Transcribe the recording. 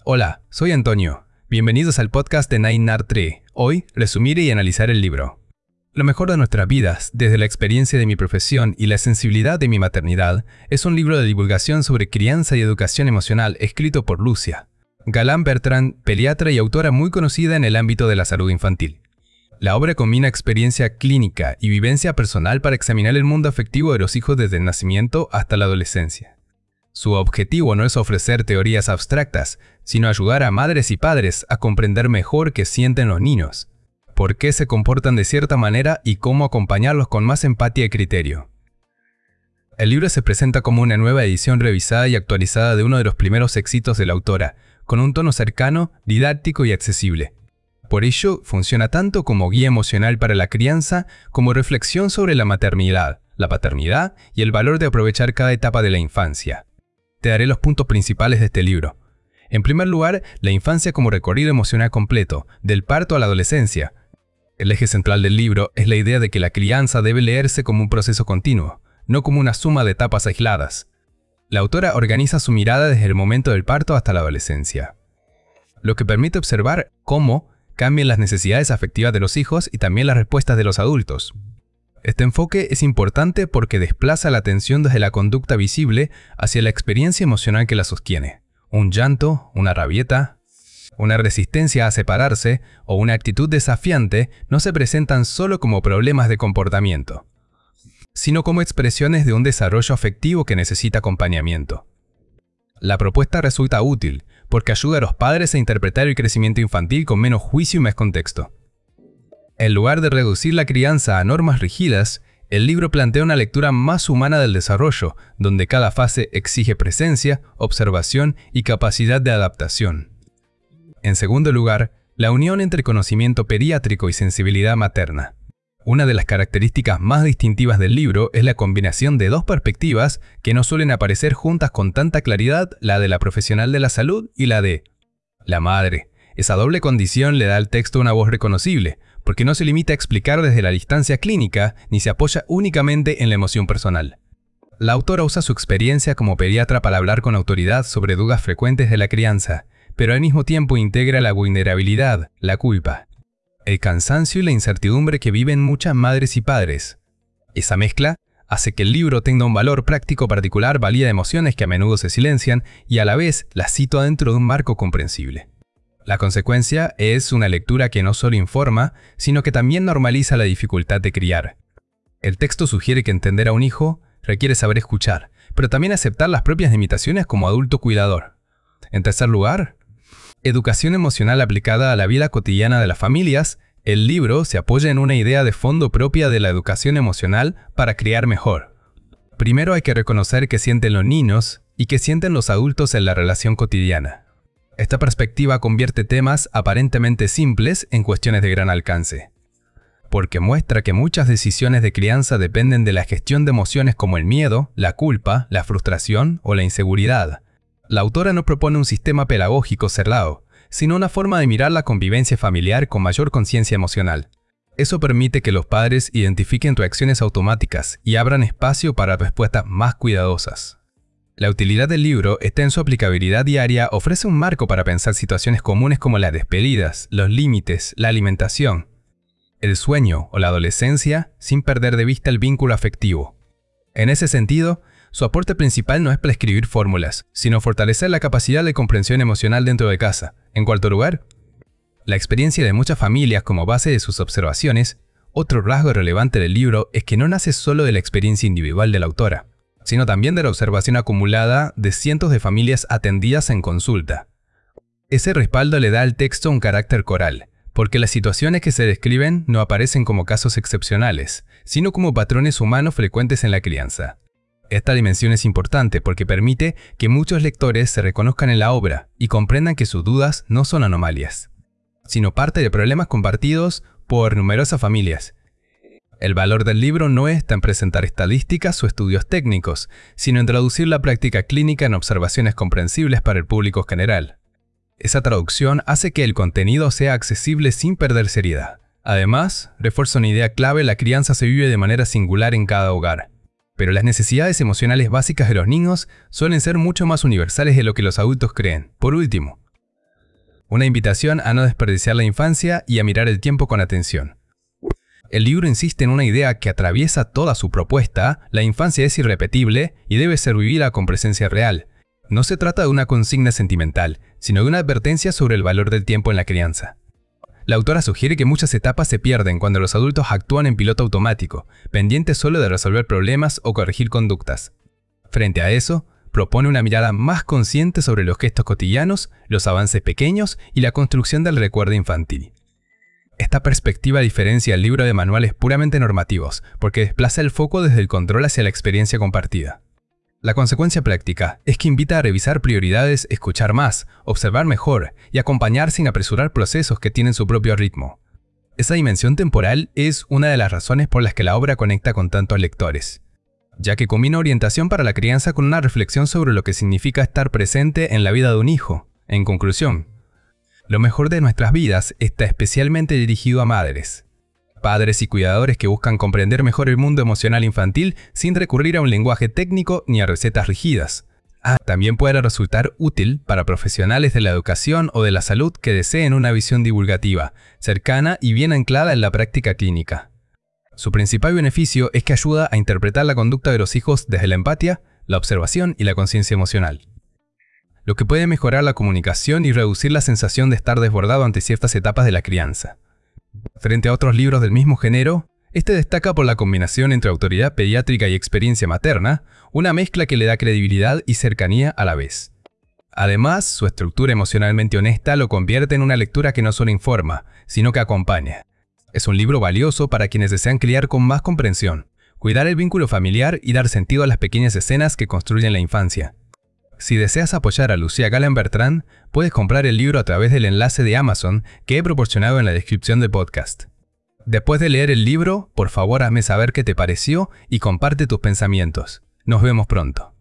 Hola, soy Antonio. Bienvenidos al podcast de Nine Art Tree. Hoy, resumir y analizar el libro. Lo mejor de nuestras vidas, desde la experiencia de mi profesión y la sensibilidad de mi maternidad, es un libro de divulgación sobre crianza y educación emocional escrito por Lucia Galán-Bertrand, pediatra y autora muy conocida en el ámbito de la salud infantil. La obra combina experiencia clínica y vivencia personal para examinar el mundo afectivo de los hijos desde el nacimiento hasta la adolescencia. Su objetivo no es ofrecer teorías abstractas, sino ayudar a madres y padres a comprender mejor qué sienten los niños, por qué se comportan de cierta manera y cómo acompañarlos con más empatía y criterio. El libro se presenta como una nueva edición revisada y actualizada de uno de los primeros éxitos de la autora, con un tono cercano, didáctico y accesible. Por ello, funciona tanto como guía emocional para la crianza como reflexión sobre la maternidad, la paternidad y el valor de aprovechar cada etapa de la infancia. Te daré los puntos principales de este libro. En primer lugar, la infancia como recorrido emocional completo, del parto a la adolescencia. El eje central del libro es la idea de que la crianza debe leerse como un proceso continuo, no como una suma de etapas aisladas. La autora organiza su mirada desde el momento del parto hasta la adolescencia, lo que permite observar cómo cambian las necesidades afectivas de los hijos y también las respuestas de los adultos. Este enfoque es importante porque desplaza la atención desde la conducta visible hacia la experiencia emocional que la sostiene. Un llanto, una rabieta, una resistencia a separarse o una actitud desafiante no se presentan solo como problemas de comportamiento, sino como expresiones de un desarrollo afectivo que necesita acompañamiento. La propuesta resulta útil porque ayuda a los padres a interpretar el crecimiento infantil con menos juicio y más contexto. En lugar de reducir la crianza a normas rígidas, el libro plantea una lectura más humana del desarrollo, donde cada fase exige presencia, observación y capacidad de adaptación. En segundo lugar, la unión entre conocimiento pediátrico y sensibilidad materna. Una de las características más distintivas del libro es la combinación de dos perspectivas que no suelen aparecer juntas con tanta claridad, la de la profesional de la salud y la de la madre. Esa doble condición le da al texto una voz reconocible, porque no se limita a explicar desde la distancia clínica ni se apoya únicamente en la emoción personal. La autora usa su experiencia como pediatra para hablar con autoridad sobre dudas frecuentes de la crianza, pero al mismo tiempo integra la vulnerabilidad, la culpa, el cansancio y la incertidumbre que viven muchas madres y padres. Esa mezcla hace que el libro tenga un valor práctico particular, valida emociones que a menudo se silencian y a la vez las sitúa dentro de un marco comprensible. La consecuencia es una lectura que no solo informa, sino que también normaliza la dificultad de criar. El texto sugiere que entender a un hijo requiere saber escuchar, pero también aceptar las propias limitaciones como adulto cuidador. En tercer lugar, educación emocional aplicada a la vida cotidiana de las familias. El libro se apoya en una idea de fondo propia de la educación emocional para criar mejor. Primero hay que reconocer qué sienten los niños y qué sienten los adultos en la relación cotidiana. Esta perspectiva convierte temas aparentemente simples en cuestiones de gran alcance, porque muestra que muchas decisiones de crianza dependen de la gestión de emociones como el miedo, la culpa, la frustración o la inseguridad. La autora no propone un sistema pedagógico cerrado, sino una forma de mirar la convivencia familiar con mayor conciencia emocional. Eso permite que los padres identifiquen reacciones automáticas y abran espacio para respuestas más cuidadosas. La utilidad del libro está en su aplicabilidad diaria. Ofrece un marco para pensar situaciones comunes como las despedidas, los límites, la alimentación, el sueño o la adolescencia, sin perder de vista el vínculo afectivo. En ese sentido, su aporte principal no es prescribir fórmulas, sino fortalecer la capacidad de comprensión emocional dentro de casa. En cuarto lugar, la experiencia de muchas familias como base de sus observaciones. Otro rasgo relevante del libro es que no nace solo de la experiencia individual de la autora, sino también de la observación acumulada de cientos de familias atendidas en consulta. Ese respaldo le da al texto un carácter coral, porque las situaciones que se describen no aparecen como casos excepcionales, sino como patrones humanos frecuentes en la crianza. Esta dimensión es importante porque permite que muchos lectores se reconozcan en la obra y comprendan que sus dudas no son anomalias, sino parte de problemas compartidos por numerosas familias. El valor del libro no está en presentar estadísticas o estudios técnicos, sino en traducir la práctica clínica en observaciones comprensibles para el público general. Esa traducción hace que el contenido sea accesible sin perder seriedad. Además, refuerza una idea clave: la crianza se vive de manera singular en cada hogar. Pero las necesidades emocionales básicas de los niños suelen ser mucho más universales de lo que los adultos creen. Por último, Una invitación a no desperdiciar la infancia y a mirar el tiempo con atención. El libro insiste en una idea que atraviesa toda su propuesta: la infancia es irrepetible y debe ser vivida con presencia real. No se trata de una consigna sentimental, sino de una advertencia sobre el valor del tiempo en la crianza. La autora sugiere que muchas etapas se pierden cuando los adultos actúan en piloto automático, pendientes solo de resolver problemas o corregir conductas. Frente a eso, propone una mirada más consciente sobre los gestos cotidianos, los avances pequeños y la construcción del recuerdo infantil. Esta perspectiva diferencia el libro de manuales puramente normativos, porque desplaza el foco desde el control hacia la experiencia compartida. La consecuencia práctica es que invita a revisar prioridades, escuchar más, observar mejor y acompañar sin apresurar procesos que tienen su propio ritmo. Esa dimensión temporal es una de las razones por las que la obra conecta con tantos lectores, ya que combina orientación para la crianza con una reflexión sobre lo que significa estar presente en la vida de un hijo. En conclusión, lo mejor de nuestras vidas está especialmente dirigido a madres, padres y cuidadores que buscan comprender mejor el mundo emocional infantil sin recurrir a un lenguaje técnico ni a recetas rígidas. También puede resultar útil para profesionales de la educación o de la salud que deseen una visión divulgativa, cercana y bien anclada en la práctica clínica. Su principal beneficio es que ayuda a interpretar la conducta de los hijos desde la empatía, la observación y la conciencia emocional, lo que puede mejorar la comunicación y reducir la sensación de estar desbordado ante ciertas etapas de la crianza. Frente a otros libros del mismo género, este destaca por la combinación entre autoridad pediátrica y experiencia materna, una mezcla que le da credibilidad y cercanía a la vez. Además, su estructura emocionalmente honesta lo convierte en una lectura que no solo informa, sino que acompaña. Es un libro valioso para quienes desean criar con más comprensión, cuidar el vínculo familiar y dar sentido a las pequeñas escenas que construyen la infancia. Si deseas apoyar a Lucía Galán Bertrand, puedes comprar el libro a través del enlace de Amazon que he proporcionado en la descripción del podcast. Después de leer el libro, por favor hazme saber qué te pareció y comparte tus pensamientos. Nos vemos pronto.